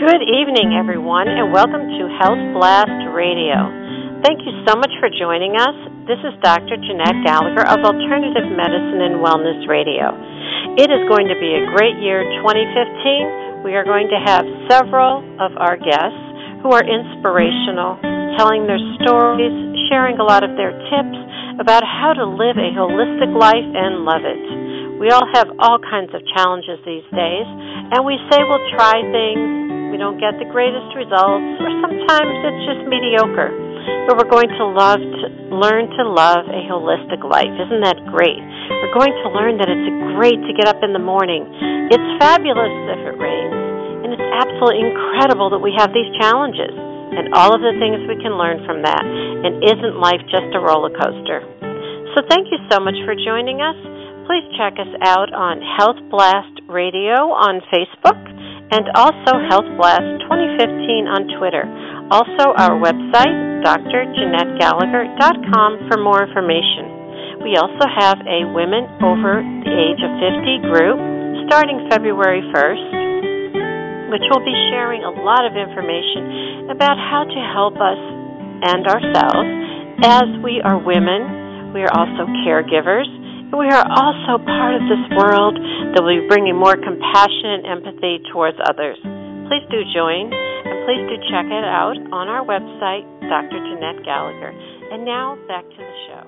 Good evening, everyone, and welcome to Health Blast Radio. Thank you so much for joining us. This is Dr. Jeanette Gallagher of Alternative Medicine and Wellness Radio. It is going to be a great year, 2015. We are going to have several of our guests who are inspirational, telling their stories, sharing a lot of their tips about how to live a holistic life and love it. We all have all kinds of challenges these days, and we say we'll try things. We don't get the greatest results, or sometimes it's just mediocre. But we're going to learn to love a holistic life. Isn't that great? We're going to learn that it's great to get up in the morning. It's fabulous if it rains, and it's absolutely incredible that we have these challenges and all of the things we can learn from that. And isn't life just a roller coaster? So thank you so much for joining us. Please check us out on Health Blast Radio on Facebook, and also Health Blast 2015 on Twitter. Also our website, drjeanettegallagher.com, for more information. We also have a women over the age of 50 group starting February 1st, which will be sharing a lot of information about how to help us and ourselves. As we are women, we are also caregivers. We are also part of this world that will be bringing more compassion and empathy towards others. Please do join, and please do check it out on our website, Dr. Jeanette Gallagher. And now, back to the show.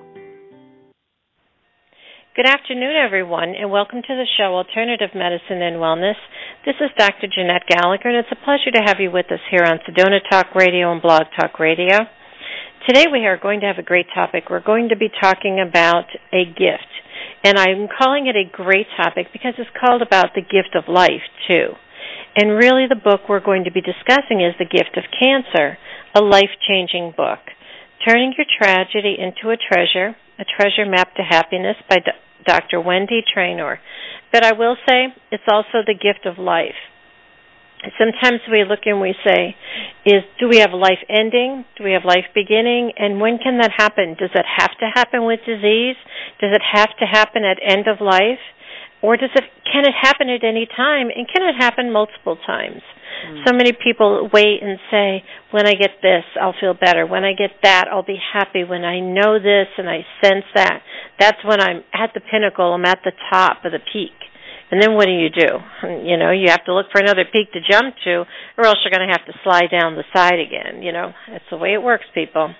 Good afternoon, everyone, and welcome to the show, Alternative Medicine and Wellness. This is Dr. Jeanette Gallagher, and it's a pleasure to have you with us here on Sedona Talk Radio and Blog Talk Radio. Today we are going to have a great topic. We're going to be talking about a gift. And I'm calling it a great topic because it's called about the gift of life, too. And really the book we're going to be discussing is The Gift of Cancer, a life-changing book. Turning Your Tragedy into a Treasure Map to Happiness by Dr. Wendy Traynor. But I will say it's also the gift of life. Sometimes we look and we say, do we have life ending? Do we have life beginning? And when can that happen? Does it have to happen with disease? Does it have to happen at end of life? Or can it happen at any time? And can it happen multiple times? So many people wait and say, when I get this, I'll feel better. When I get that, I'll be happy. When I know this and I sense that, that's when I'm at the pinnacle. I'm at the top of the peak. And then what do? You have to look for another peak to jump to, or else you're going to have to slide down the side again. That's the way it works, people.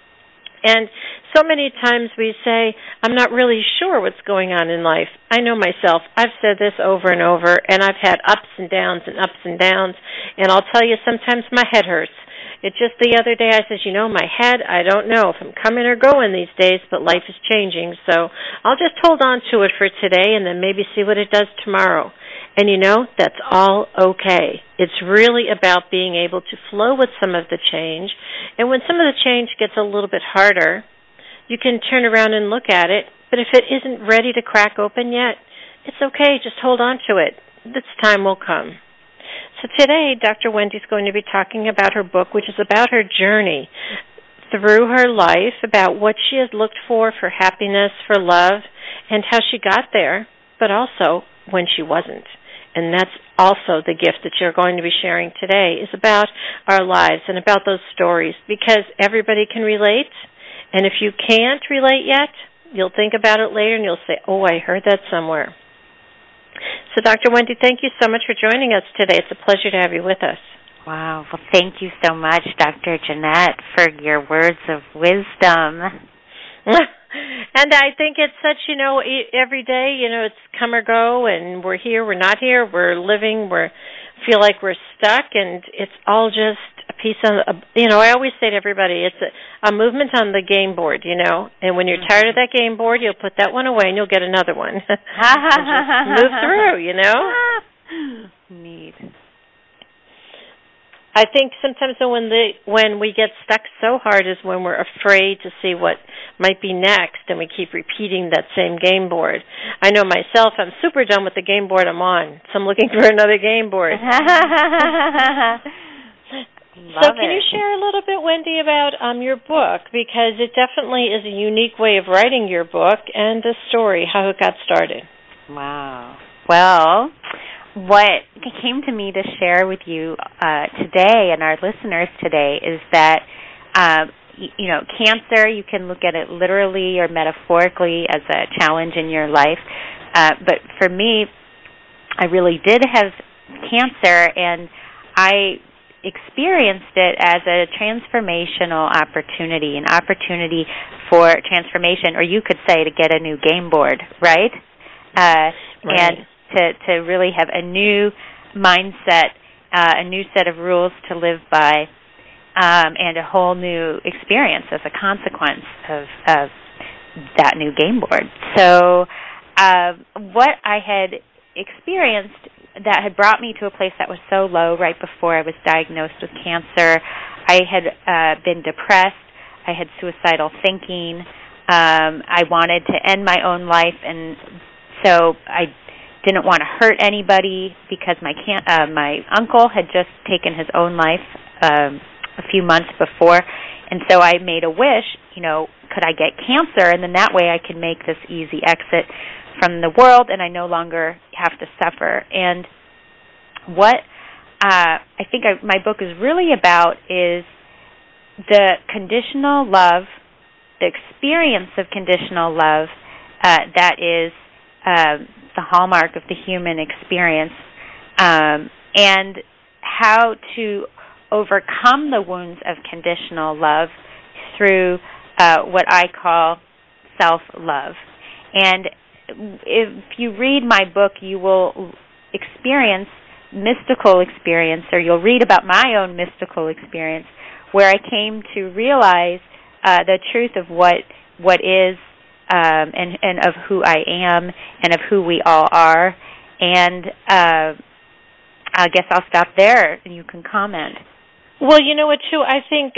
And so many times we say, I'm not really sure what's going on in life. I know myself. I've said this over and over, and I've had ups and downs, and I'll tell you, sometimes my head hurts. It just the other day I says, my head, I don't know if I'm coming or going these days, but life is changing, so I'll just hold on to it for today and then maybe see what it does tomorrow. And that's all okay. It's really about being able to flow with some of the change, and when some of the change gets a little bit harder, you can turn around and look at it, but if it isn't ready to crack open yet, it's okay, just hold on to it. This time will come. So today, Dr. Wendy's going to be talking about her book, which is about her journey through her life, about what she has looked for happiness, for love, and how she got there, but also when she wasn't. And that's also the gift that you're going to be sharing today, is about our lives and about those stories, because everybody can relate, and if you can't relate yet, you'll think about it later and you'll say, oh, I heard that somewhere. So, Dr. Wendy, thank you so much for joining us today. It's a pleasure to have you with us. Wow. Well, thank you so much, Dr. Jeanette, for your words of wisdom. And I think it's such, every day, it's come or go, and we're here, we're not here, we're living, feel like we're stuck, and it's all just a piece of, I always say to everybody, it's a movement on the game board, and when you're tired of that game board, you'll put that one away and you'll get another one. And just move through, Neat. I think sometimes when we get stuck so hard is when we're afraid to see what might be next, and we keep repeating that same game board. I know myself, I'm super done with the game board I'm on, so I'm looking for another game board. So can you share a little bit, Wendy, about your book? Because it definitely is a unique way of writing your book, and the story, how it got started. Wow. Well, what came to me to share with you today and our listeners today is that, cancer, you can look at it literally or metaphorically as a challenge in your life. But for me, I really did have cancer, and I experienced it as a transformational opportunity, an opportunity for transformation, or you could say to get a new game board, right? Right. And to really have a new mindset, a new set of rules to live by, and a whole new experience as a consequence of that new game board. So what I had experienced that had brought me to a place that was so low right before I was diagnosed with cancer, I had been depressed, I had suicidal thinking, I wanted to end my own life, and so I didn't want to hurt anybody because my uncle had just taken his own life a few months before, and so I made a wish, could I get cancer, and then that way I can make this easy exit from the world and I no longer have to suffer. And what I think my book is really about is the conditional love, the experience of conditional love that is the hallmark of the human experience, and how to overcome the wounds of conditional love through what I call self-love. And if you read my book, you will experience mystical experience, or you'll read about my own mystical experience, where I came to realize the truth of what is, and of who I am, and of who we all are. And I guess I'll stop there, and you can comment. Well, you know what, too? I think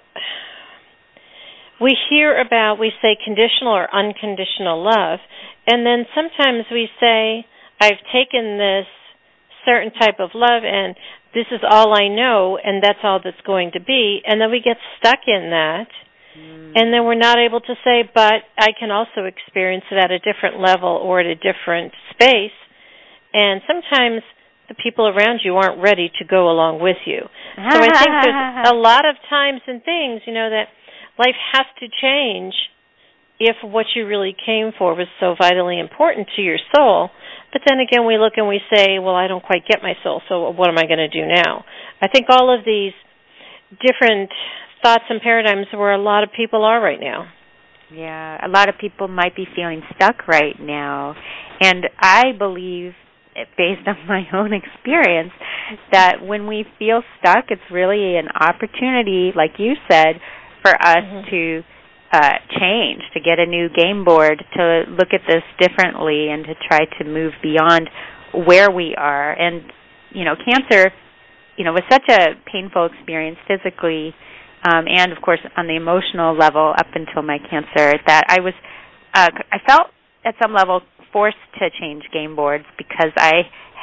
we say conditional or unconditional love, and then sometimes we say, I've taken this certain type of love, and this is all I know, and that's all that's going to be, and then we get stuck in that, and then we're not able to say, but I can also experience it at a different level or at a different space, and sometimes the people around you aren't ready to go along with you. So I think there's a lot of times and things, that life has to change if what you really came for was so vitally important to your soul. But then again, we look and we say, well, I don't quite get my soul, so what am I going to do now? I think all of these different thoughts and paradigms where a lot of people are right now. Yeah, a lot of people might be feeling stuck right now. And I believe, based on my own experience, that when we feel stuck, it's really an opportunity, like you said, for us to change, to get a new game board, to look at this differently, and to try to move beyond where we are. And, cancer, was such a painful experience physically, and, of course, on the emotional level up until my cancer, that I felt at some level forced to change game boards, because I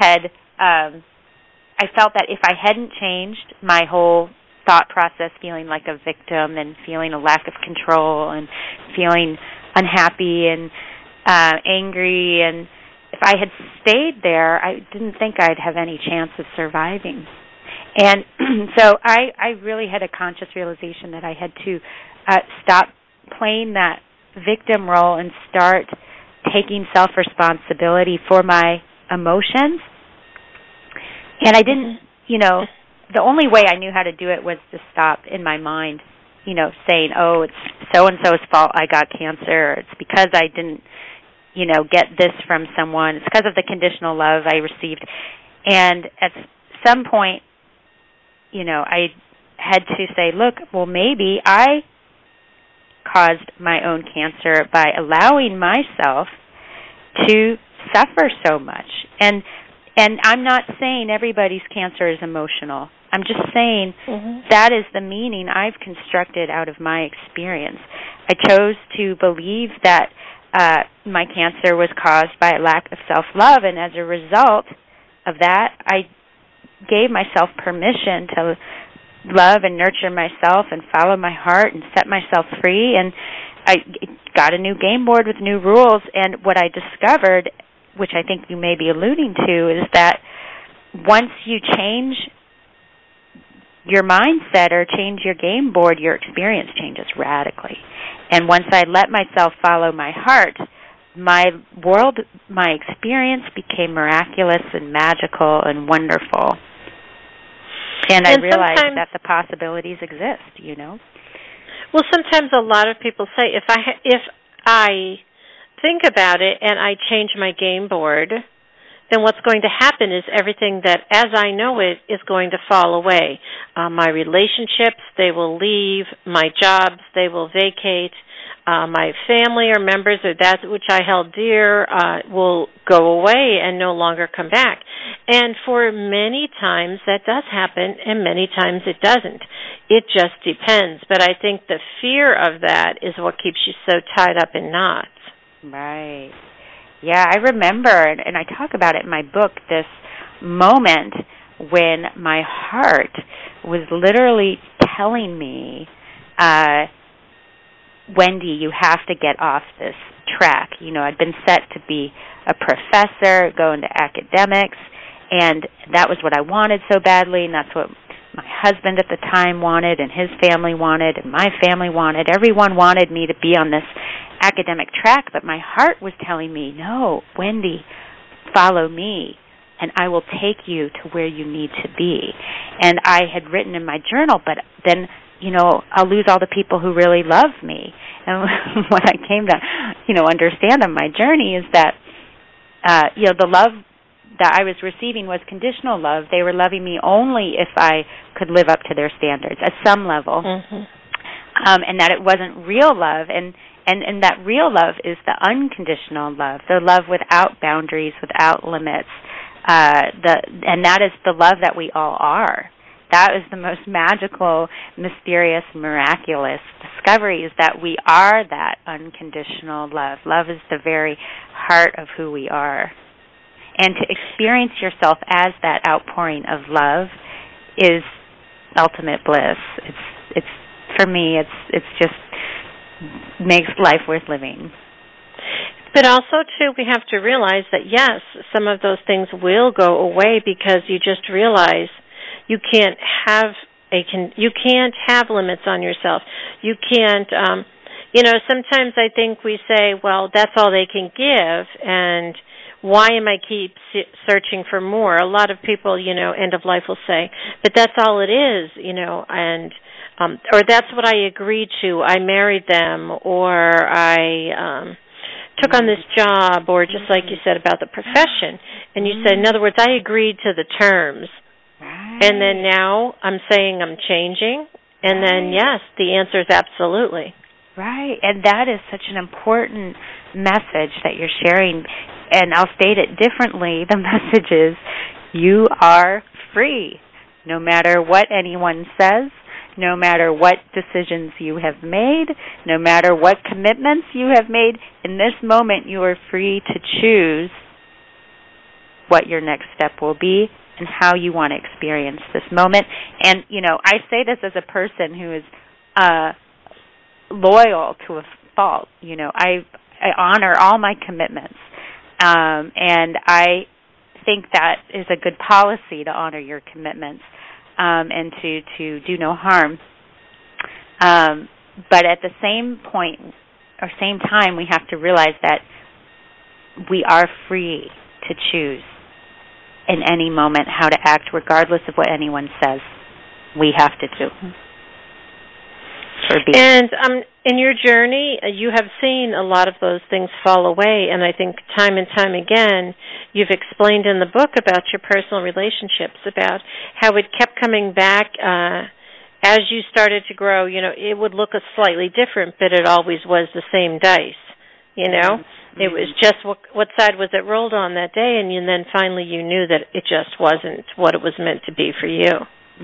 felt that if I hadn't changed my whole thought process, feeling like a victim and feeling a lack of control and feeling unhappy and angry, and if I had stayed there, I didn't think I'd have any chance of surviving. And so I really had a conscious realization that I had to stop playing that victim role and start taking self-responsibility for my emotions. And I didn't, the only way I knew how to do it was to stop in my mind, saying, oh, it's so-and-so's fault I got cancer. It's because I didn't, get this from someone. It's because of the conditional love I received. And at some point, I had to say, look, well, maybe I caused my own cancer by allowing myself to suffer so much. And I'm not saying everybody's cancer is emotional. I'm just saying that is the meaning I've constructed out of my experience. I chose to believe that my cancer was caused by a lack of self-love, and as a result of that, I gave myself permission to love and nurture myself and follow my heart and set myself free, and I got a new game board with new rules. And what I discovered, which I think you may be alluding to, is that once you change your mindset or change your game board, your experience changes radically. And once I let myself follow my heart, my world, my experience became miraculous and magical and wonderful. And I realized that the possibilities exist, you know. Well, sometimes a lot of people say, if I think about it and I change my game board, then what's going to happen is everything that, as I know it, is going to fall away. My relationships, they will leave. My jobs, they will vacate. My family or members or that which I held dear will go away and no longer come back. And for many times that does happen, and many times it doesn't. It just depends. But I think the fear of that is what keeps you so tied up in knots. Right. Yeah, I remember, and I talk about it in my book, this moment when my heart was literally telling me, Wendy, you have to get off this track. You know, I'd been set to be a professor, go into academics, and that was what I wanted so badly, and that's what my husband at the time wanted, and his family wanted, and my family wanted. Everyone wanted me to be on this academic track, but my heart was telling me, no, Wendy, follow me, and I will take you to where you need to be. And I had written in my journal, but then, you know, I'll lose all the people who really love me. And what I came to, you know, understand on my journey is that, you know, the love that I was receiving was conditional love. They were loving me only if I could live up to their standards at some level, and that it wasn't real love. And that real love is the unconditional love, the love without boundaries, without limits, and that is the love that we all are. That is the most magical, mysterious, miraculous discovery, is that we are that unconditional love. Love is the very heart of who we are. And to experience yourself as that outpouring of love is ultimate bliss. It's for me, it's just makes life worth living. But also, too, we have to realize that, yes, some of those things will go away because you just realize you can't have limits on yourself. You can't, you know, sometimes I think we say, well, that's all they can give, and why am I keep searching for more? A lot of people, you know, end of life will say, but that's all it is, you know, and or that's what I agreed to. I married them, or I took on this job, or just like you said about the profession. And you said, in other words, I agreed to the terms. Right. And then now I'm saying I'm changing. And then, yes, the answer is absolutely. Right. And that is such an important message that you're sharing. And I'll state it differently. The message is you are free, no matter what anyone says, no matter what decisions you have made, no matter what commitments you have made. In this moment, you are free to choose what your next step will be and how you want to experience this moment. And, you know, I say this as a person who is loyal to a fault. You know, I honor all my commitments. And I think that is a good policy, to honor your commitments and to do no harm. But at the same point or same time, we have to realize that we are free to choose in any moment how to act, regardless of what anyone says. We have to do. And in your journey, you have seen a lot of those things fall away, and I think time and time again, you've explained in the book about your personal relationships, about how it kept coming back as you started to grow. You know, it would look slightly different, but it always was the same dice, you know? Mm-hmm. It was just what side was it rolled on that day, and then finally you knew that it just wasn't what it was meant to be for you.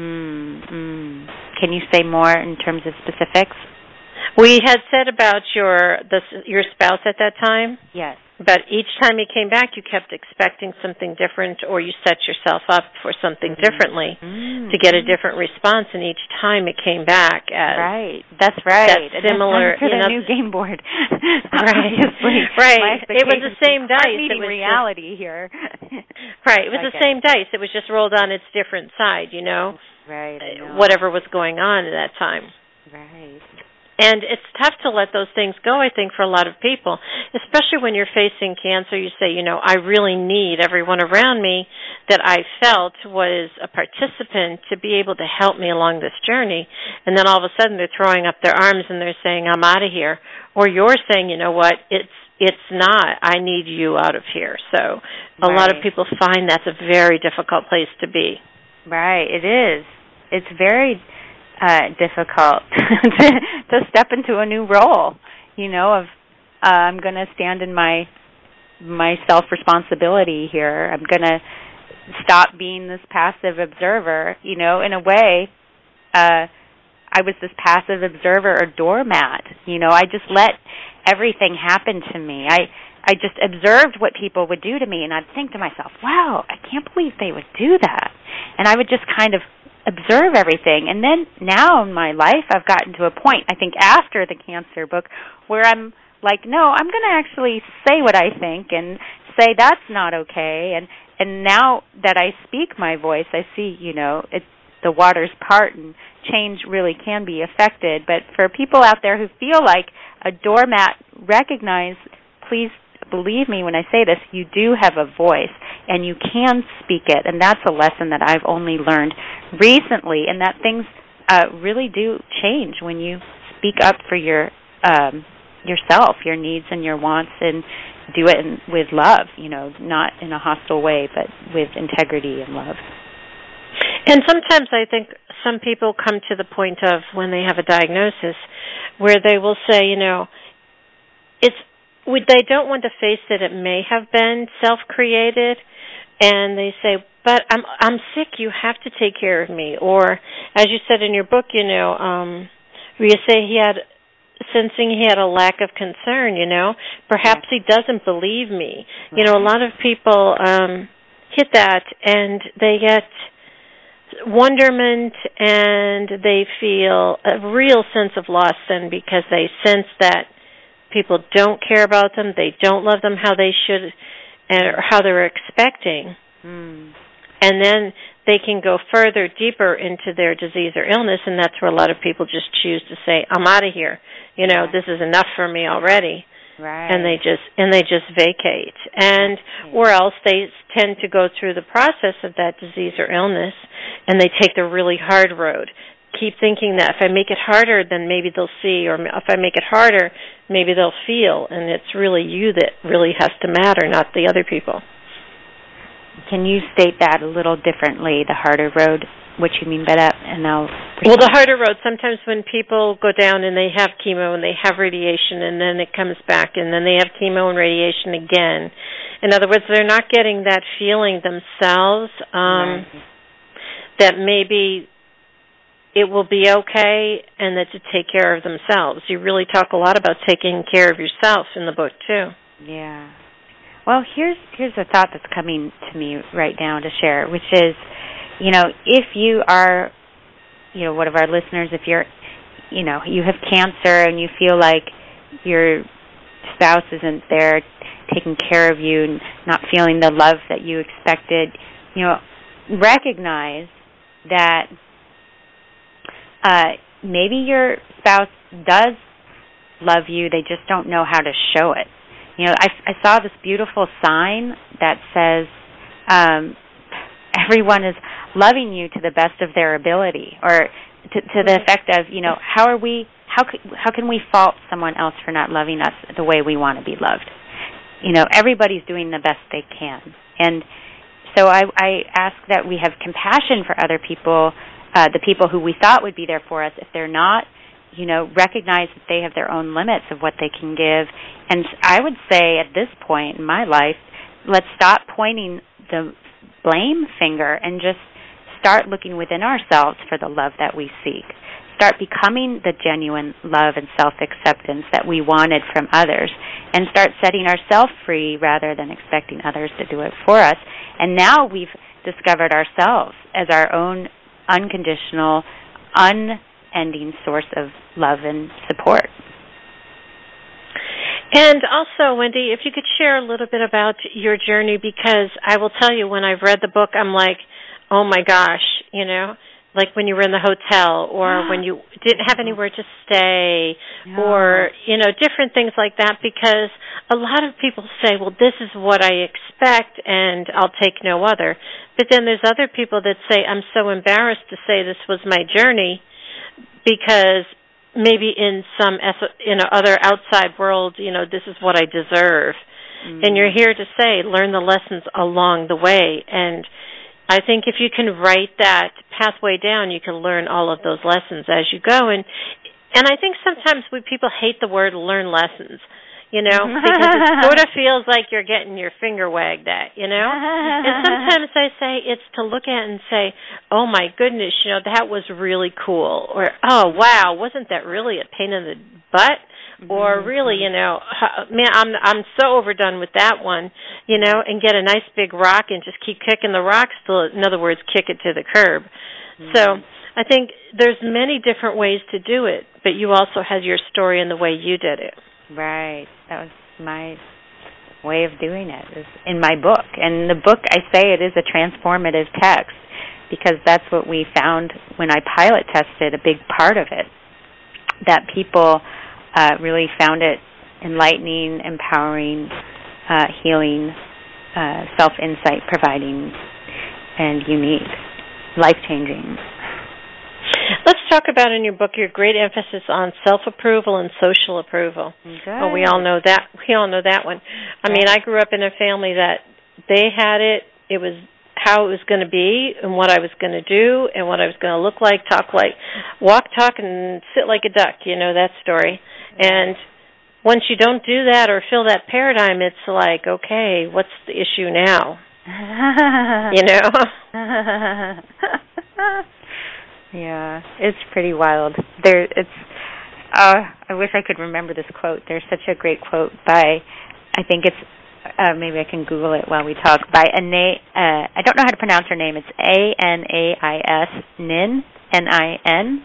Can you say more in terms of specifics? We had said about your spouse at that time. Yes. But each time you came back, you kept expecting something different, or you set yourself up for something differently to get a different response. And each time it came back as right. That's right. That similar for the new game board. Right. Right. It was the same dice. It was reality here. Right. It was the same dice. It was just rolled on its different side. Right. Whatever was going on at that time. Right. And it's tough to let those things go, I think, for a lot of people, especially when you're facing cancer. You say, I really need everyone around me that I felt was a participant to be able to help me along this journey. And then all of a sudden they're throwing up their arms and they're saying, I'm out of here. Or you're saying, you know what, it's not. I need you out of here. So a lot of people find that's a very difficult place to be. Right, it is. It's very difficult to step into a new role, of I'm going to stand in my self-responsibility here. I'm going to stop being this passive observer. In a way, I was this passive observer or doormat. I just let everything happen to me. I just observed what people would do to me, and I'd think to myself, wow, I can't believe they would do that. And I would just kind of observe everything. And then now in my life, I've gotten to a point, I think after the cancer book, where I'm like, no, I'm going to actually say what I think and say that's not okay. And now that I speak my voice, I see, the waters part and change really can be affected. But for people out there who feel like a doormat, recognize, please believe me when I say this, you do have a voice and you can speak it, and that's a lesson that I've only learned recently, and that things really do change when you speak up for yourself, your needs and your wants, and do it with love, not in a hostile way, but with integrity and love. And sometimes I think some people come to the point of when they have a diagnosis where they will say, they don't want to face that it may have been self-created, and they say, but I'm sick, you have to take care of me. Or, as you said in your book, where you say sensing he had a lack of concern, perhaps he doesn't believe me. A lot of people hit that, and they get wonderment, and they feel a real sense of loss then, because they sense that people don't care about them, they don't love them how they should, or how they're expecting. And then they can go further, deeper into their disease or illness, and that's where a lot of people just choose to say, I'm out of here. This is enough for me already. Right. And they just vacate. And or else they tend to go through the process of that disease or illness, and they take the really hard road. Keep thinking that if I make it harder, then maybe they'll see, or if I make it harder, maybe they'll feel, and it's really you that really has to matter, not the other people. Can you state that a little differently, the harder road, what you mean by that? And well, the harder road, sometimes when people go down and they have chemo and they have radiation and then it comes back and then they have chemo and radiation again. In other words, they're not getting that feeling themselves that maybe it will be okay and that to take care of themselves. You really talk a lot about taking care of yourself in the book, too. Yeah. Well, here's a thought that's coming to me right now to share, which is, if you are, one of our listeners, if you're, you have cancer and you feel like your spouse isn't there taking care of you and not feeling the love that you expected, recognize that maybe your spouse does love you, they just don't know how to show it. I saw this beautiful sign that says, everyone is loving you to the best of their ability, or to the effect of, how can we fault someone else for not loving us the way we want to be loved? Everybody's doing the best they can. And so I ask that we have compassion for other people, the people who we thought would be there for us. If they're not, recognize that they have their own limits of what they can give. And I would say at this point in my life, let's stop pointing the blame finger and just start looking within ourselves for the love that we seek. start becoming the genuine love and self-acceptance that we wanted from others, and start setting ourselves free rather than expecting others to do it for us. And now we've discovered ourselves as our own unconditional, unending source of love and support. And also, Wendy, if you could share a little bit about your journey, because I will tell you, when I've read the book, I'm like, oh my gosh, you know, like when you were in the hotel, or when you didn't have anywhere to stay, or, you know, different things like that, because a lot of people say, well, this is what I expect and I'll take no other. But then there's other people that say, I'm so embarrassed to say this was my journey, because maybe in some other outside world, you know, this is what I deserve. And you're here to say, learn the lessons along the way. And I think if you can write that pathway down, you can learn all of those lessons as you go. And I think sometimes people hate the word learn lessons, you know, because it sort of feels like you're getting your finger wagged at, you know. And sometimes I say it's to look at and say, oh, my goodness, you know, that was really cool. Or, oh, wow, wasn't that really a pain in the butt? Or really, you know, man, I'm so overdone with that one, you know, and get a nice big rock and just keep kicking the rocks till, in other words, kick it to the curb. So I think there's many different ways to do it, but you also have your story and the way you did it. Right. That was my way of doing it, is in my book. And the book, I say it is a transformative text, because that's what we found when I pilot tested, a big part of it, that people really found it enlightening, empowering, healing, self-insight providing, and unique, life-changing. Let's talk about in your book your great emphasis on self-approval and social approval. Good. Well, we all know that. We all know that one. I mean, I grew up in a family that they had it. It was how it was going to be and what I was going to do and what I was going to look like, talk like, walk, talk, and sit like a duck, you know, that story. And once you don't do that or fill that paradigm, it's like, okay, what's the issue now? You know? Yeah, it's pretty wild. I wish I could remember this quote. There's such a great quote by, I think it's, maybe I can Google it while we talk, by I don't know how to pronounce her name. It's Anais Nin, N-I-N.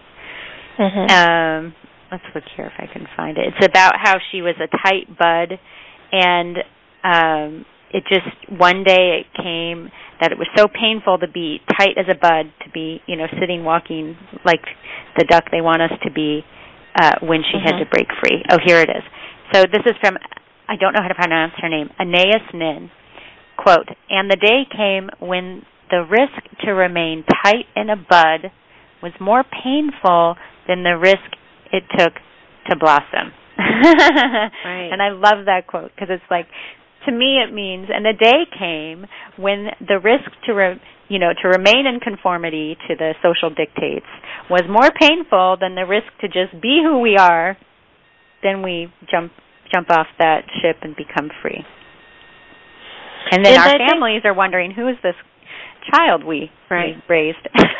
Let's look here if I can find it. It's about how she was a tight bud, and it just, one day it came that it was so painful to be tight as a bud, to be, you know, sitting, walking like the duck they want us to be, when she had to break free. Oh, here it is. So this is from, I don't know how to pronounce her name, Anais Nin. Quote, "And the day came when the risk to remain tight in a bud was more painful than the risk it took to blossom." Right. And I love that quote, because it's like, to me it means, and the day came when the risk to remain in conformity to the social dictates was more painful than the risk to just be who we are. Then we jump off that ship and become free. And then our families are wondering, who is this child we raised?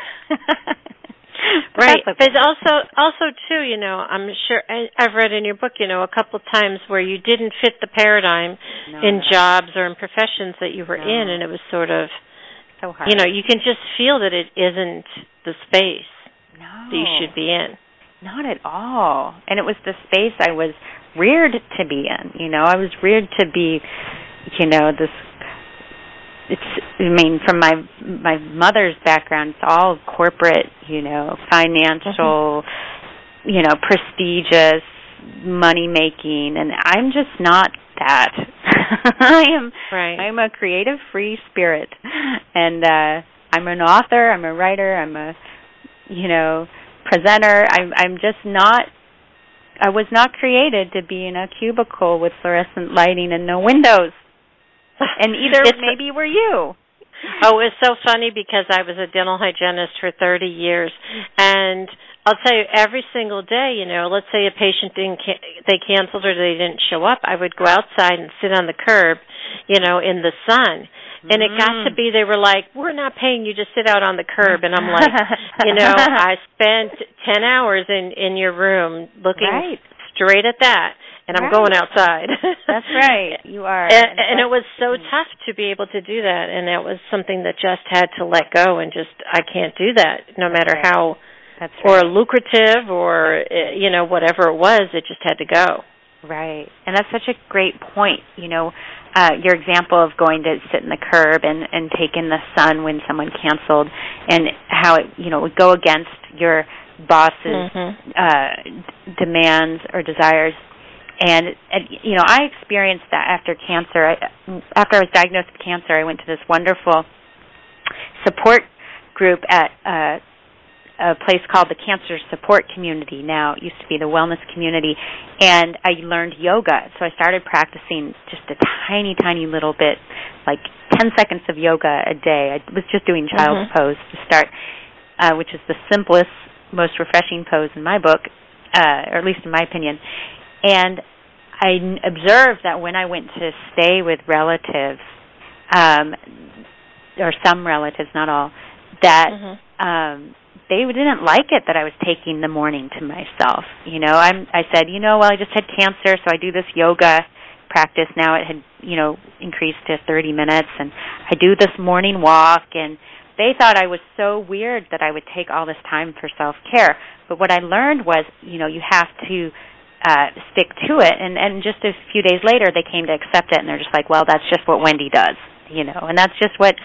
Right, but also too, you know, I'm sure I've read in your book, you know, a couple of times where you didn't fit the paradigm in jobs or in professions that you were in, and it was sort of, so hard. You know, you can just feel that it isn't the space that you should be in. Not at all. And it was the space I was reared to be in. You know, I was reared to be, you know, this. From my mother's background, it's all corporate, you know, financial, you know, prestigious, money making, and I'm just not that. I'm a creative, free spirit, and I'm an author, I'm a writer, I'm a, you know, presenter. I'm just not. I was not created to be in a cubicle with fluorescent lighting and no windows. And maybe were you. Oh, it's so funny because I was a dental hygienist for 30 years, and I'll tell you, every single day, you know, let's say a patient they canceled or they didn't show up, I would go outside and sit on the curb, you know, in the sun, And it got to be, they were like, we're not paying you to sit out on the curb. And I'm like, I spent 10 hours in your room looking straight at that, and I'm going outside. That's right. You are. And it was so tough to be able to do that, and that was something that just had to let go and just, I can't do that, no matter how, or lucrative or, whatever it was, it just had to go. Right. And that's such a great point. Your example of going to sit in the curb and taking the sun when someone canceled, and how it, would go against your boss's demands or desires. And I experienced that after cancer. After I was diagnosed with cancer, I went to this wonderful support group at a place called the Cancer Support Community. Now it used to be the Wellness Community, and I learned yoga. So I started practicing just a tiny, tiny little bit, like 10 seconds of yoga a day. I was just doing child's pose to start, which is the simplest, most refreshing pose in my book, or at least in my opinion. And I observed that when I went to stay with relatives, or some relatives, not all, that they didn't like it that I was taking the morning to myself. I said, I just had cancer, so I do this yoga practice. Now it had, increased to 30 minutes, and I do this morning walk, and they thought I was so weird that I would take all this time for self-care. But what I learned was, you have to stick to it. And just a few days later, they came to accept it, and they're just like, well, that's just what Wendy does, and that's just what,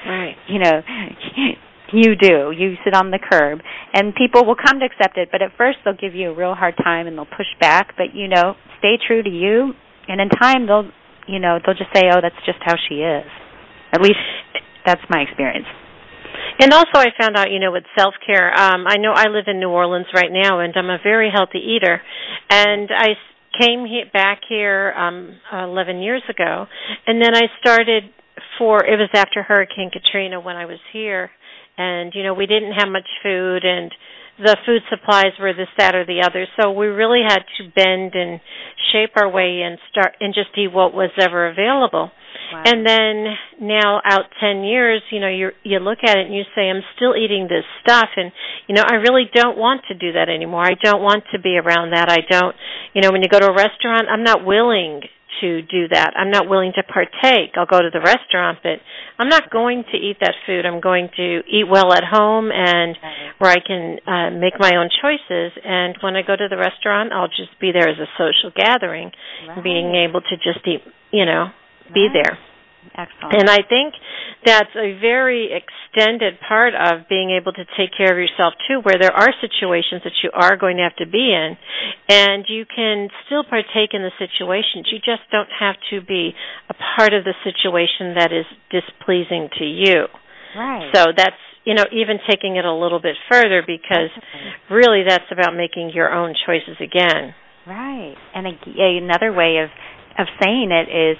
you do. You sit on the curb, and people will come to accept it, but at first they'll give you a real hard time, and they'll push back, but, stay true to you, and in time they'll just say, oh, that's just how she is. At least that's my experience. And also I found out, with self-care, I know I live in New Orleans right now, and I'm a very healthy eater. And I came back here 11 years ago, and then I started it was after Hurricane Katrina when I was here, and, we didn't have much food, and the food supplies were this, that, or the other. So we really had to bend and shape our way and start and just eat what was ever available. Wow. And then now out 10 years, you look at it and you say, I'm still eating this stuff, and, I really don't want to do that anymore. I don't want to be around that. I don't, when you go to a restaurant, I'm not willing to do that. I'm not willing to partake. I'll go to the restaurant, but I'm not going to eat that food. I'm going to eat well at home and where I can make my own choices. And when I go to the restaurant, I'll just be there as a social gathering, being able to just eat, be there. Excellent. And I think that's a very extended part of being able to take care of yourself, too, where there are situations that you are going to have to be in, and you can still partake in the situations. You just don't have to be a part of the situation that is displeasing to you. Right. So that's, even taking it a little bit further, because really that's about making your own choices again. Right. And another way of saying it is,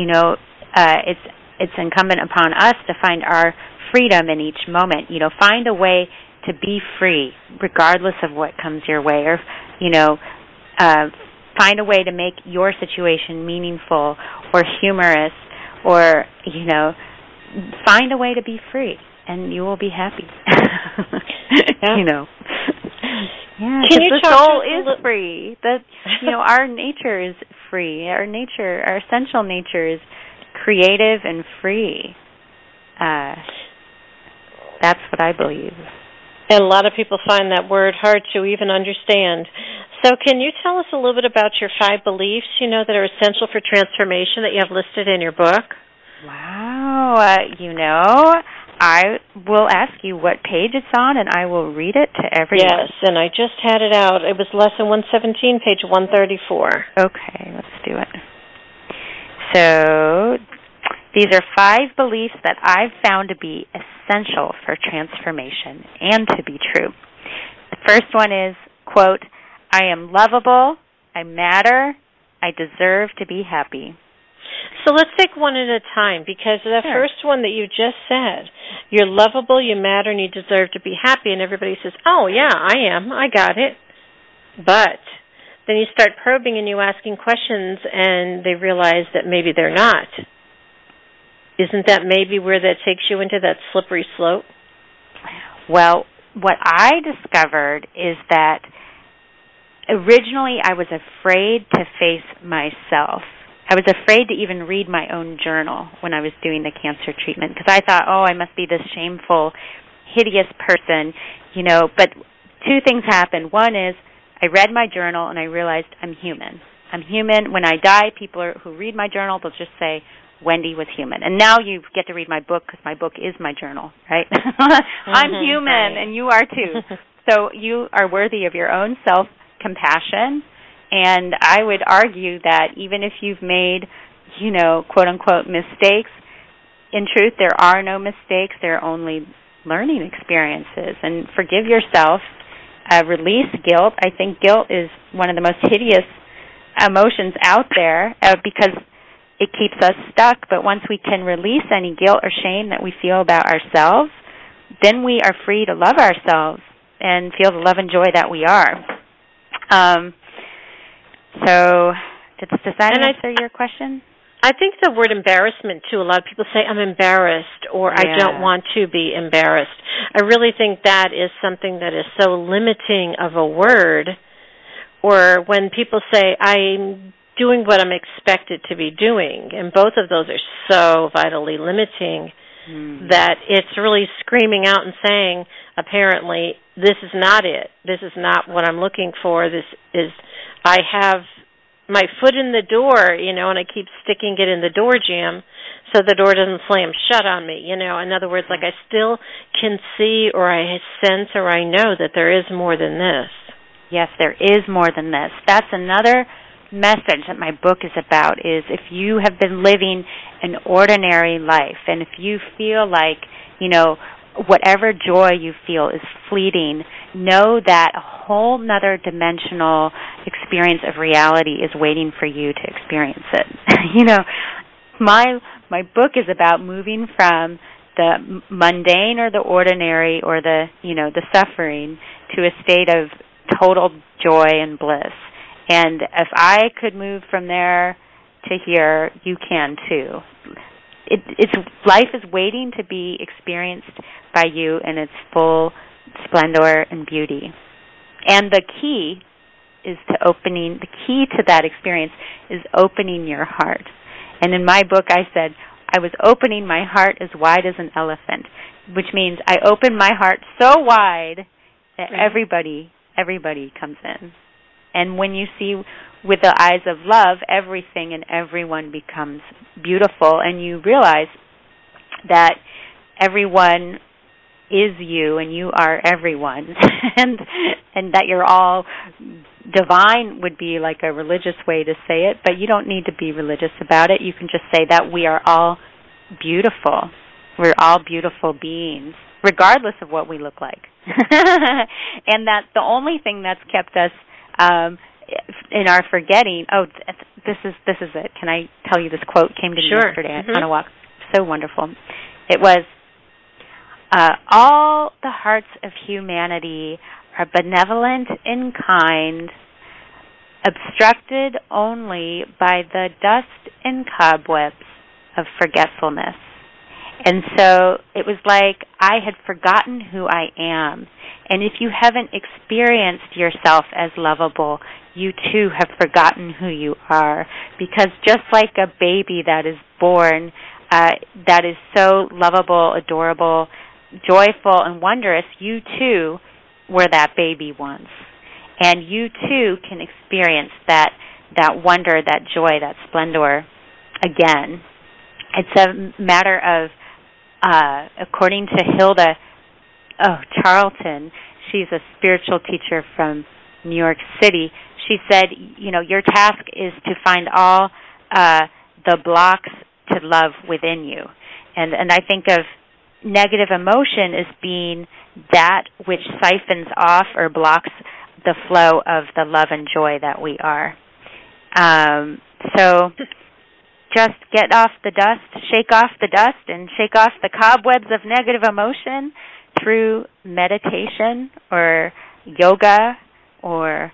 it's incumbent upon us to find our freedom in each moment. Find a way to be free, regardless of what comes your way, or find a way to make your situation meaningful or humorous, or find a way to be free, and you will be happy. Yeah, because the soul is free. Our nature is free. Our essential nature is creative and free. That's what I believe. And a lot of people find that word hard to even understand. So can you tell us a little bit about your 5 beliefs, that are essential for transformation that you have listed in your book? Wow. I will ask you what page it's on, and I will read it to everyone. Yes, and I just had it out. It was Lesson 117, page 134. Okay, let's do it. So these are 5 beliefs that I've found to be essential for transformation and to be true. The first one is, quote, I am lovable, I matter, I deserve to be happy. So let's take one at a time, because the first one that you just said, you're lovable, you matter, and you deserve to be happy, and everybody says, oh, yeah, I am, I got it. But then you start probing and you asking questions, and they realize that maybe they're not. isn't that maybe where that takes you into that slippery slope? Well, what I discovered is that originally I was afraid to face myself. I was afraid to even read my own journal when I was doing the cancer treatment because I thought, I must be this shameful, hideous person, But two things happened. One is I read my journal and I realized I'm human. I'm human. When I die, people who read my journal, they'll just say, Wendy was human. And now you get to read my book because my book is my journal, right? I'm human, right. And you are too. So you are worthy of your own self-compassion. And I would argue that even if you've made, quote-unquote mistakes, in truth, there are no mistakes. There are only learning experiences. And forgive yourself. Release guilt. I think guilt is one of the most hideous emotions out there because it keeps us stuck. But once we can release any guilt or shame that we feel about ourselves, then we are free to love ourselves and feel the love and joy that we are. So does that answer your question? I think the word embarrassment, too, a lot of people say, I'm embarrassed, or I don't want to be embarrassed. I really think that is something that is so limiting of a word. Or when people say, I'm doing what I'm expected to be doing, and both of those are so vitally limiting that it's really screaming out and saying, apparently, this is not it. This is not what I'm looking for. This is, I have my foot in the door, and I keep sticking it in the door jamb so the door doesn't slam shut on me, In other words, like I still can see or I sense or I know that there is more than this. Yes, there is more than this. That's another message that my book is about, is if you have been living an ordinary life and if you feel like, whatever joy you feel is fleeting, know that a whole nother dimensional experience of reality is waiting for you to experience it. My book is about moving from the mundane or the ordinary or the suffering to a state of total joy and bliss. And if I could move from there to here, you can too. It's life is waiting to be experienced by you in its full splendor and beauty. And the key to that experience is opening your heart. And in my book I said, I was opening my heart as wide as an elephant, which means I opened my heart so wide that everybody comes in. And when you see with the eyes of love, everything and everyone becomes beautiful, and you realize that everyone is you and you are everyone, and that you're all divine would be like a religious way to say it, but you don't need to be religious about it. You can just say that we are all beautiful. We're all beautiful beings, regardless of what we look like. And that the only thing that's kept us in our forgetting, this is it. Can I tell you this quote came to me yesterday on a walk? So wonderful. It was, all the hearts of humanity are benevolent in kind, obstructed only by the dust and cobwebs of forgetfulness. And so it was like I had forgotten who I am. And if you haven't experienced yourself as lovable, you too have forgotten who you are. Because just like a baby that is born, that is so lovable, adorable, joyful, and wondrous, you too were that baby once. And you too can experience that wonder, that joy, that splendor again. It's a matter of, according to Hilda Charlton, she's a spiritual teacher from New York City, she said, your task is to find all the blocks to love within you. And I think of negative emotion as being that which siphons off or blocks the flow of the love and joy that we are. So just get off the dust, shake off the dust, and shake off the cobwebs of negative emotion through meditation or yoga or,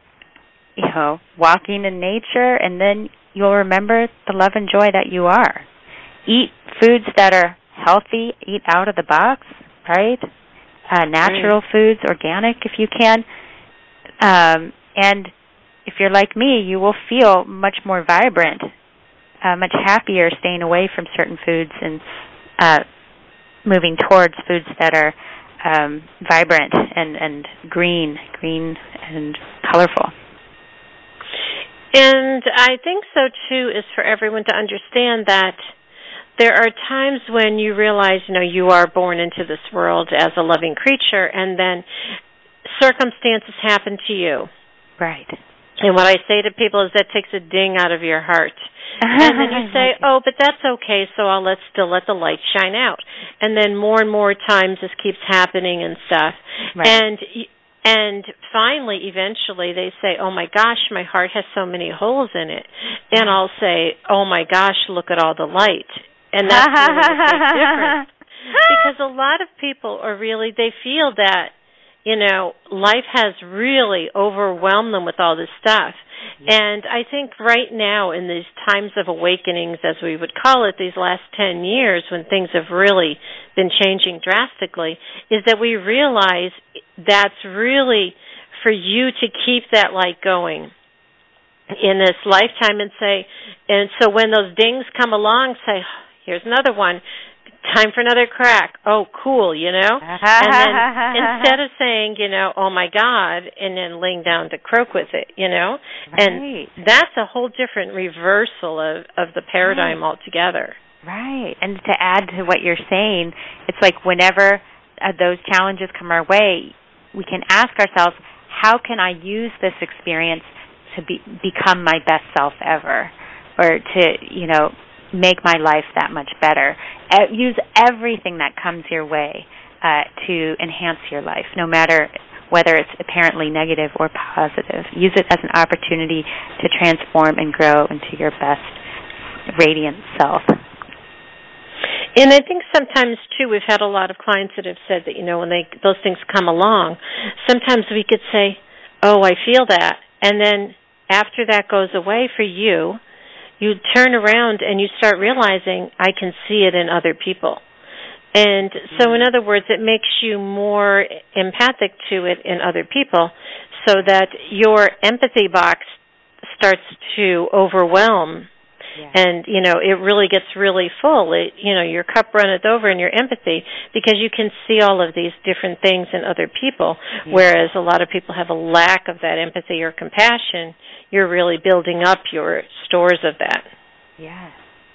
walking in nature, and then you'll remember the love and joy that you are. eat foods that are healthy, eat out of the box, right? Natural foods, organic if you can. And if you're like me, you will feel much more vibrant, much happier staying away from certain foods and moving towards foods that are vibrant and green and colorful. And I think so, too, is for everyone to understand that there are times when you realize, you are born into this world as a loving creature, and then circumstances happen to you. Right. And what I say to people is that takes a ding out of your heart. And then you say, oh, but that's okay, so I'll still let the light shine out. And then more and more times this keeps happening and stuff. Right. And finally, eventually, they say, oh, my gosh, my heart has so many holes in it. And I'll say, oh, my gosh, look at all the light. And that's really the big difference. Because a lot of people they feel that, life has really overwhelmed them with all this stuff. And I think right now in these times of awakenings, as we would call it, these last 10 years when things have really been changing drastically, is that we realize that's really for you to keep that light going in this lifetime and so when those dings come along, say, here's another one. Time for another crack. Oh, cool, And then instead of saying, oh, my God, and then laying down to croak with it, Right. And that's a whole different reversal of the paradigm altogether. Right. And to add to what you're saying, it's like whenever those challenges come our way, we can ask ourselves, how can I use this experience to become my best self ever? Or to, make my life that much better. Use everything that comes your way to enhance your life, no matter whether it's apparently negative or positive. Use it as an opportunity to transform and grow into your best radiant self. And I think sometimes, too, we've had a lot of clients that have said that, when those things come along, sometimes we could say, oh, I feel that. And then after that goes away for you, you turn around and you start realizing, I can see it in other people. And so, in other words, it makes you more empathic to it in other people so that your empathy box starts to overwhelm. Yeah. And, it really gets really full. Your cup runneth over in your empathy because you can see all of these different things in other people, whereas a lot of people have a lack of that empathy or compassion. You're really building up your stores of that. Yeah.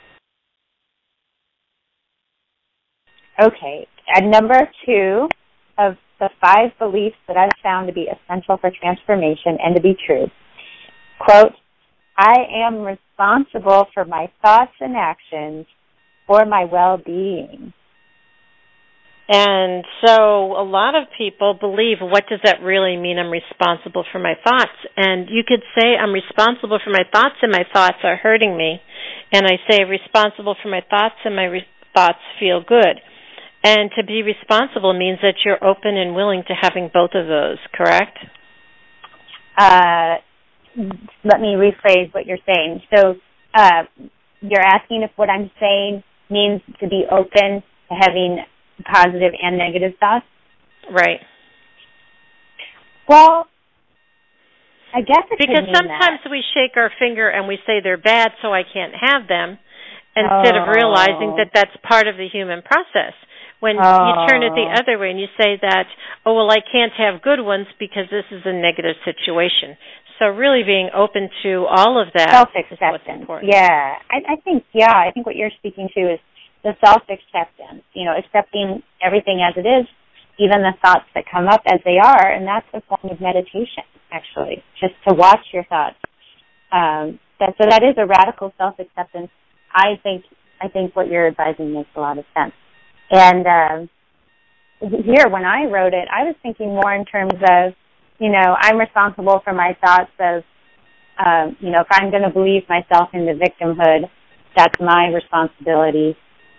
Okay. And number 2 of the 5 beliefs that I've found to be essential for transformation and to be true. Quote, I am responsible for my thoughts and actions for my well-being. And so a lot of people believe, what does that really mean, I'm responsible for my thoughts? And you could say, I'm responsible for my thoughts and my thoughts are hurting me. And I say, responsible for my thoughts and my thoughts feel good. And to be responsible means that you're open and willing to having both of those, correct? Let me rephrase what you're saying. So you're asking if what I'm saying means to be open to having positive and negative thoughts? Right. Well, I guess it because could mean sometimes that. We shake our finger and we say they're bad, so I can't have them, instead of realizing that that's part of the human process. When you turn it the other way and you say that, oh, well, I can't have good ones because this is a negative situation. So really being open to all of that is what's important. Yeah, I think what you're speaking to is the self-acceptance, accepting everything as it is, even the thoughts that come up as they are, and that's a form of meditation, actually, just to watch your thoughts. So that is a radical self-acceptance. I think what you're advising makes a lot of sense. And here, when I wrote it, I was thinking more in terms of, I'm responsible for my thoughts of, if I'm going to believe myself into victimhood, that's my responsibility.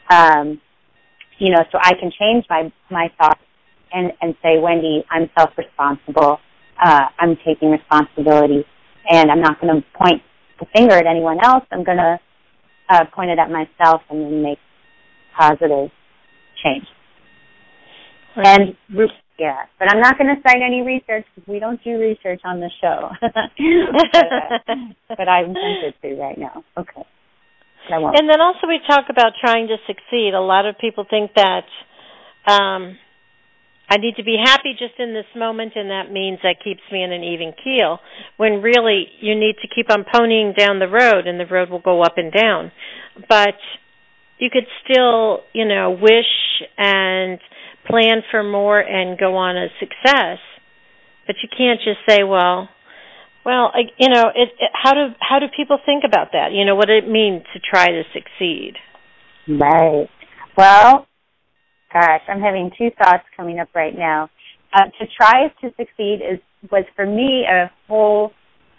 So I can change my thoughts and say, Wendy, I'm self-responsible. I'm taking responsibility, and I'm not going to point the finger at anyone else. I'm going to pointed at myself and then make positive change. Right. And yeah, but I'm not going to cite any research because we don't do research on the show. but I'm tempted to right now. Okay. And then also we talk about trying to succeed. A lot of people think that I need to be happy just in this moment, and that means that keeps me in an even keel, when really you need to keep on ponying down the road, and the road will go up and down. But you could still, wish and plan for more and go on as success, but you can't just say, how do people think about that? What does it mean to try to succeed? Right. Well, gosh, I'm having two thoughts coming up right now. To try to succeed was for me a whole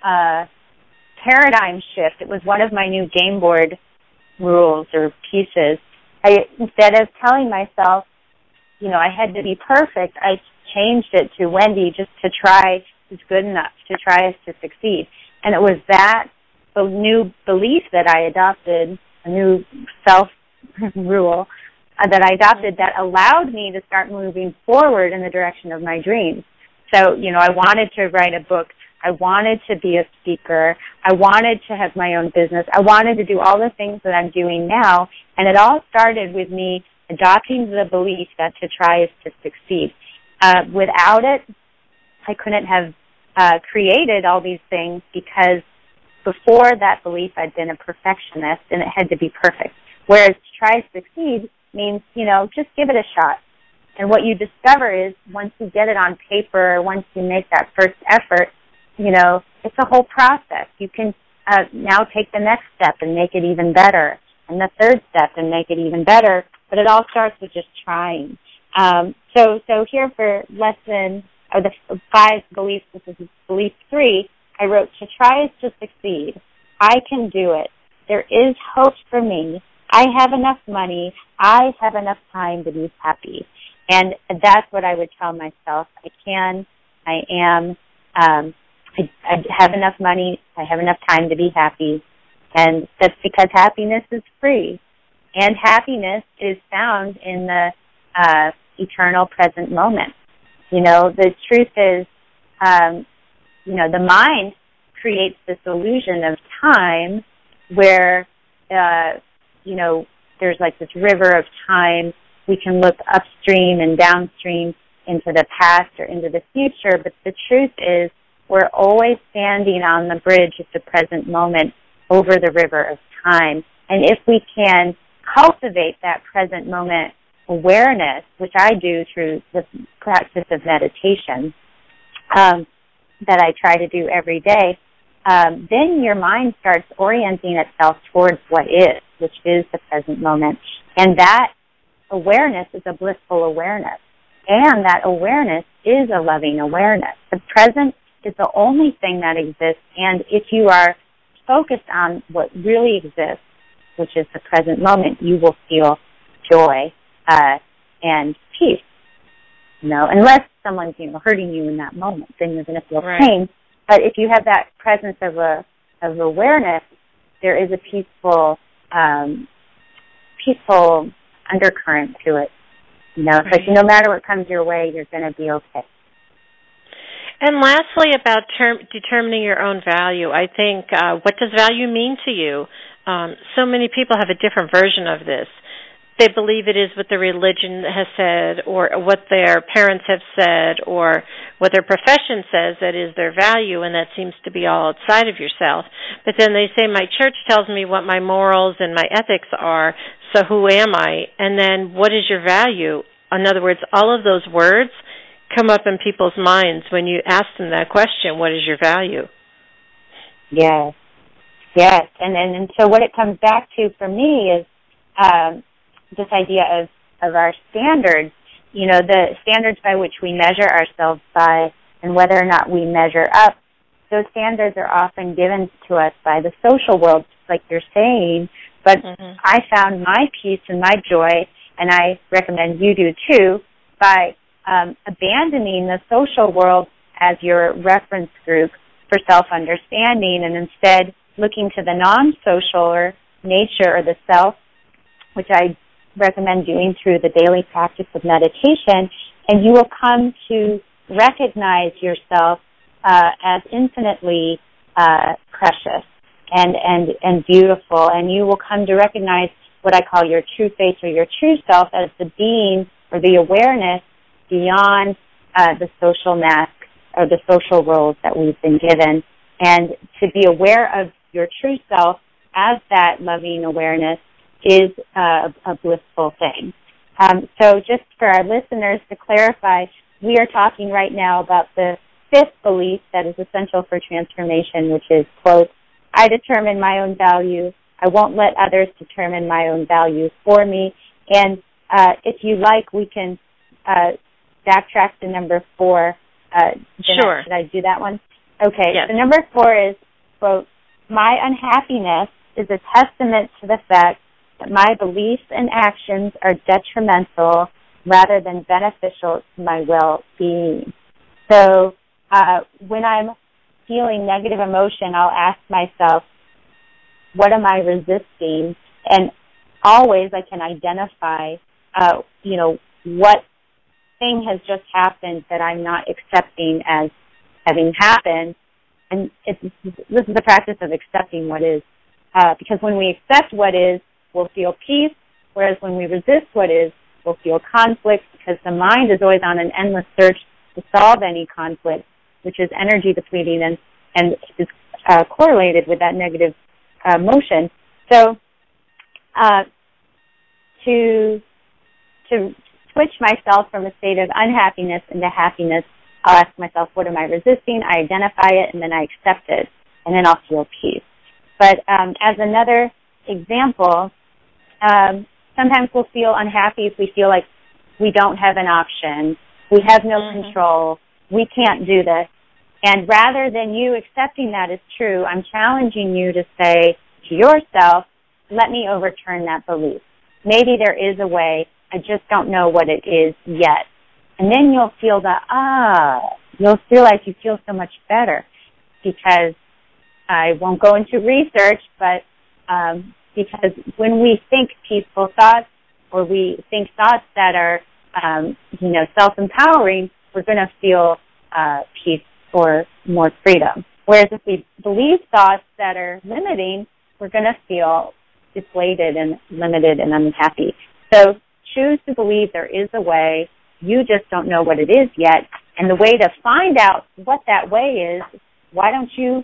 paradigm shift. It was one of my new game board rules or pieces. Instead of telling myself, I had to be perfect, I changed it to Wendy, just to try is good enough, to try is to succeed. And it was that the new belief that I adopted, a new self-rule that I adopted that allowed me to start moving forward in the direction of my dreams. So, I wanted to write a book. I wanted to be a speaker. I wanted to have my own business. I wanted to do all the things that I'm doing now. And it all started with me adopting the belief that to try is to succeed. Without it, I couldn't have created all these things, because before that belief I'd been a perfectionist and it had to be perfect. Whereas to try to succeed means, just give it a shot. And what you discover is once you get it on paper, once you make that first effort, it's a whole process. You can now take the next step and make it even better, and the third step and make it even better. But it all starts with just trying. So here for lesson, or the 5 beliefs, this is belief 3, I wrote, to try is to succeed. I can do it. There is hope for me. I have enough money. I have enough time to be happy. And that's what I would tell myself. I can. I am. I have enough money. I have enough time to be happy. And that's because happiness is free. And happiness is found in the eternal present moment. The truth is, the mind creates this illusion of time where, there's like this river of time. We can look upstream and downstream into the past or into the future, but the truth is we're always standing on the bridge of the present moment over the river of time. And if we can cultivate that present moment awareness, which I do through the practice of meditation that I try to do every day, then your mind starts orienting itself towards what is, which is the present moment. And that awareness is a blissful awareness. And that awareness is a loving awareness. The present is the only thing that exists. And if you are focused on what really exists, which is the present moment, you will feel joy and peace. Unless someone's hurting you in that moment, then you're going to feel pain. But if you have that presence of awareness, there is a peaceful undercurrent to it. It's like no matter what comes your way, you're going to be okay. And lastly, about determining your own value, I think, what does value mean to you? So many people have a different version of this. They believe it is what the religion has said, or what their parents have said, or what their profession says that is their value, and that seems to be all outside of yourself. But then they say, my church tells me what my morals and my ethics are, so who am I? And then what is your value? In other words, all of those words come up in people's minds when you ask them that question, what is your value? Yes. And so what it comes back to for me is this idea of our standards, the standards by which we measure ourselves by, and whether or not we measure up. Those standards are often given to us by the social world, like you're saying, but I found my peace and my joy, and I recommend you do too, by abandoning the social world as your reference group for self-understanding, and instead looking to the non-social or nature or the self, which I recommend doing through the daily practice of meditation, and you will come to recognize yourself as infinitely precious and beautiful, and you will come to recognize what I call your true face or your true self as the being or the awareness beyond the social mask or the social roles that we've been given, and to be aware of your true self as that loving awareness is a blissful thing. So just for our listeners to clarify, we are talking right now about the fifth belief that is essential for transformation, which is, quote, I determine my own value. I won't let others determine my own value for me. And if you like, we can backtrack to number 4. Sure. Should I do that one? Okay. Yes. So number 4 is, quote, my unhappiness is a testament to the fact that my beliefs and actions are detrimental rather than beneficial to my well-being. So when I'm feeling negative emotion, I'll ask myself, what am I resisting? And always I can identify, what thing has just happened that I'm not accepting as having happened. And this is the practice of accepting what is. Because when we accept what is, we'll feel peace, whereas when we resist what is, we'll feel conflict, because the mind is always on an endless search to solve any conflict, which is energy depleting and is correlated with that negative emotion. So to switch myself from a state of unhappiness into happiness, I'll ask myself, what am I resisting? I identify it, and then I accept it, and then I'll feel peace. But as another example, sometimes we'll feel unhappy if we feel like we don't have an option, we have no control, we can't do this. And rather than you accepting that as true, I'm challenging you to say to yourself, let me overturn that belief. Maybe there is a way, I just don't know what it is yet. And then you'll feel you'll realize you feel so much better, because I won't go into research, but because when we think peaceful thoughts or we think thoughts that are, self-empowering, we're going to feel peace or more freedom. Whereas if we believe thoughts that are limiting, we're going to feel deflated and limited and unhappy. So choose to believe there is a way. You just don't know what it is yet. And the way to find out what that way is, why don't you,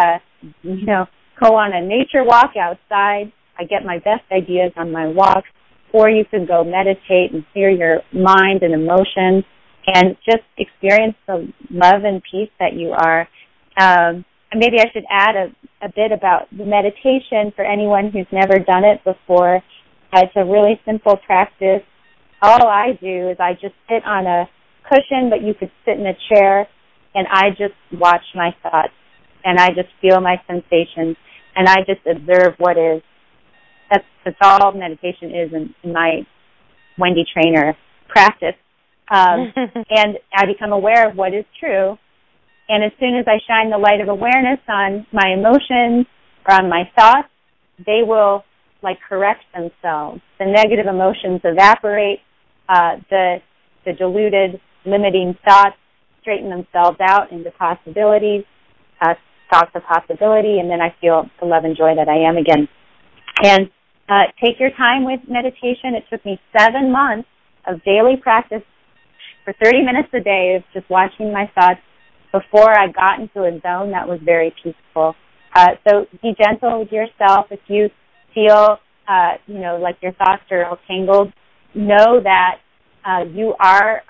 go on a nature walk outside. I get my best ideas on my walks. Or you can go meditate and clear your mind and emotions and just experience the love and peace that you are. And maybe I should add a bit about the meditation for anyone who's never done it before. It's a really simple practice. All I do is I just sit on a cushion, but you could sit in a chair, and I just watch my thoughts, and I just feel my sensations, and I just observe what is. That's all meditation is in my Wendy Trainer practice. And I become aware of what is true. And as soon as I shine the light of awareness on my emotions or on my thoughts, they will correct themselves. The negative emotions evaporate. The diluted, limiting thoughts straighten themselves out into possibilities, thoughts of possibility, and then I feel the love and joy that I am again. And take your time with meditation. It took me 7 months of daily practice for 30 minutes a day of just watching my thoughts before I got into a zone that was very peaceful. So be gentle with yourself. If you feel, like your thoughts are all tangled, know that you are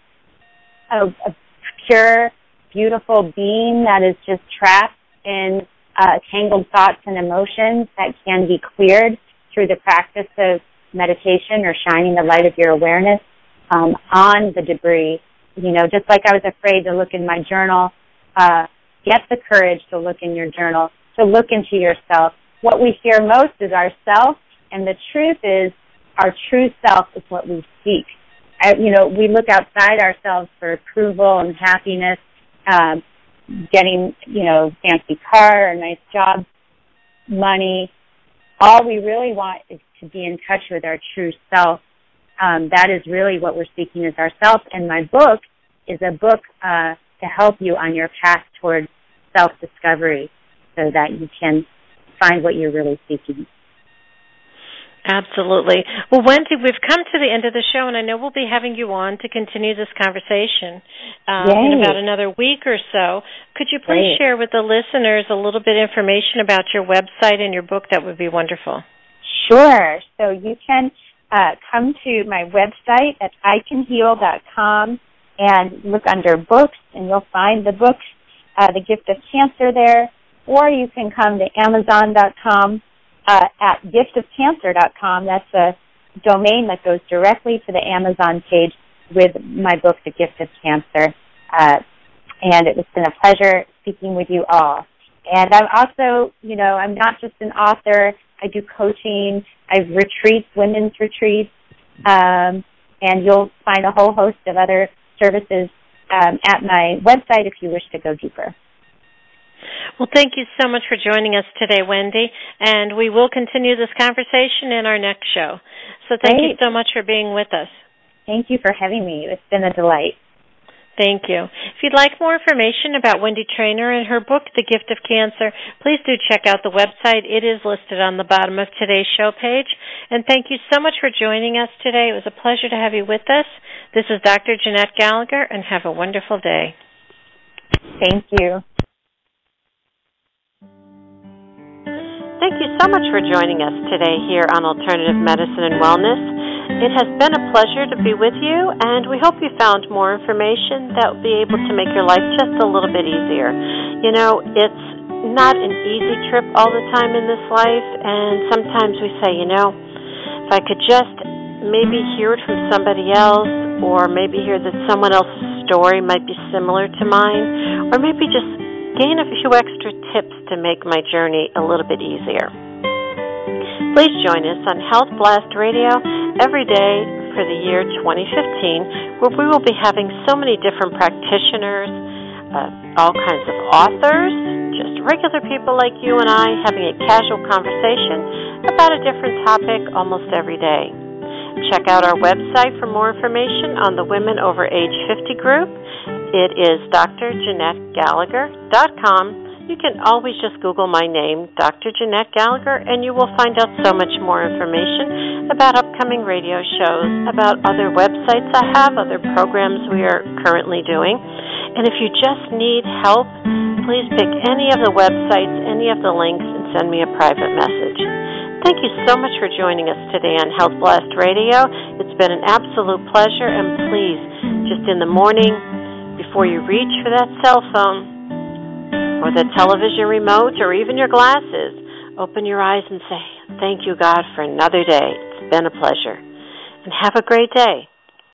a pure, beautiful being that is just trapped in tangled thoughts and emotions that can be cleared through the practice of meditation or shining the light of your awareness on the debris. Just like I was afraid to look in my journal, get the courage to look in your journal, to look into yourself. What we fear most is ourself, and the truth is our true self is what we seek. We look outside ourselves for approval and happiness, getting, fancy car, a nice job, money, all we really want is to be in touch with our true self. That is really what we're seeking as ourself. And my book is a book to help you on your path towards self-discovery so that you can find what you're really seeking. Absolutely. Well, Wendy, we've come to the end of the show, and I know we'll be having you on to continue this conversation in about another week or so. Could you please share with the listeners a little bit of information about your website and your book? That would be wonderful. Sure. So you can come to my website at iCanHeal.com and look under books, and you'll find the books, The Gift of Cancer there, or you can come to Amazon.com at giftofcancer.com. That's a domain that goes directly to the Amazon page with my book, The Gift of Cancer. And it's been a pleasure speaking with you all. And I'm also, I'm not just an author. I do coaching. I have retreats, women's retreats, and you'll find a whole host of other services at my website if you wish to go deeper. Well, thank you so much for joining us today, Wendy, and we will continue this conversation in our next show. So thank you so much for being with us. Thank you for having me. It's been a delight. Thank you. If you'd like more information about Wendy Traynor and her book, The Gift of Cancer, please do check out the website. It is listed on the bottom of today's show page. And thank you so much for joining us today. It was a pleasure to have you with us. This is Dr. Jeanette Gallagher, and have a wonderful day. Thank you. Thank you so much for joining us today here on Alternative Medicine and Wellness. It has been a pleasure to be with you, and we hope you found more information that will be able to make your life just a little bit easier. It's not an easy trip all the time in this life, and sometimes we say, if I could just maybe hear it from somebody else, or maybe hear that someone else's story might be similar to mine, or maybe just gain a few extra tips to make my journey a little bit easier. Please join us on Health Blast Radio every day for the year 2015, where we will be having so many different practitioners, all kinds of authors, just regular people like you and I having a casual conversation about a different topic almost every day. Check out our website for more information on the Women Over Age 50 group. It is drjeanettegallagher.com. You can always just Google my name, Dr. Jeanette Gallagher, and you will find out so much more information about upcoming radio shows, about other websites I have, other programs we are currently doing. And if you just need help, please pick any of the websites, any of the links, and send me a private message. Thank you so much for joining us today on Health Blast Radio. It's been an absolute pleasure, and please, just in the morning, before you reach for that cell phone or the television remote or even your glasses, open your eyes and say, thank you, God, for another day. It's been a pleasure. And have a great day.